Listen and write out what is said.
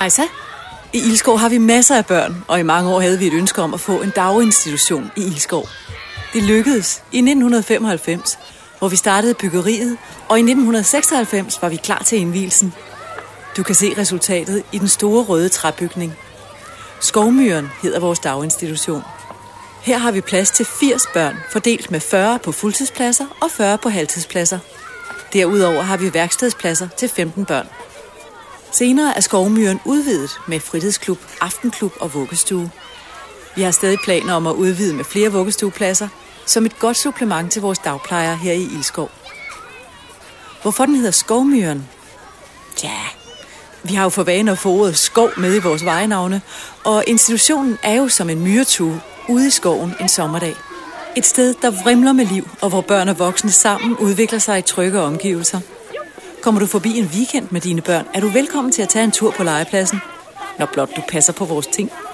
Hejsa. I Ilskov har vi masser af børn, og i mange år havde vi et ønske om at få en daginstitution i Ilskov. Det lykkedes i 1995, hvor vi startede byggeriet, og i 1996 var vi klar til indvielsen. Du kan se resultatet i den store røde træbygning. Skovmyren hedder vores daginstitution. Her har vi plads til 80 børn, fordelt med 40 på fuldtidspladser og 40 på halvtidspladser. Derudover har vi værkstedspladser til 15 børn. Senere er Skovmyren udvidet med fritidsklub, aftenklub og vuggestue. Vi har stadig planer om at udvide med flere vuggestuepladser, som et godt supplement til vores dagplejere her i Ilskov. Hvorfor den hedder Skovmyren? Ja, vi har jo for vane at få ordet skov med i vores vejnavne, og institutionen er jo som en myretue ude i skoven en sommerdag. Et sted, der vrimler med liv, og hvor børn og voksne sammen udvikler sig i trygge omgivelser. Kommer du forbi en weekend med dine børn, er du velkommen til at tage en tur på legepladsen, når blot du passer på vores ting.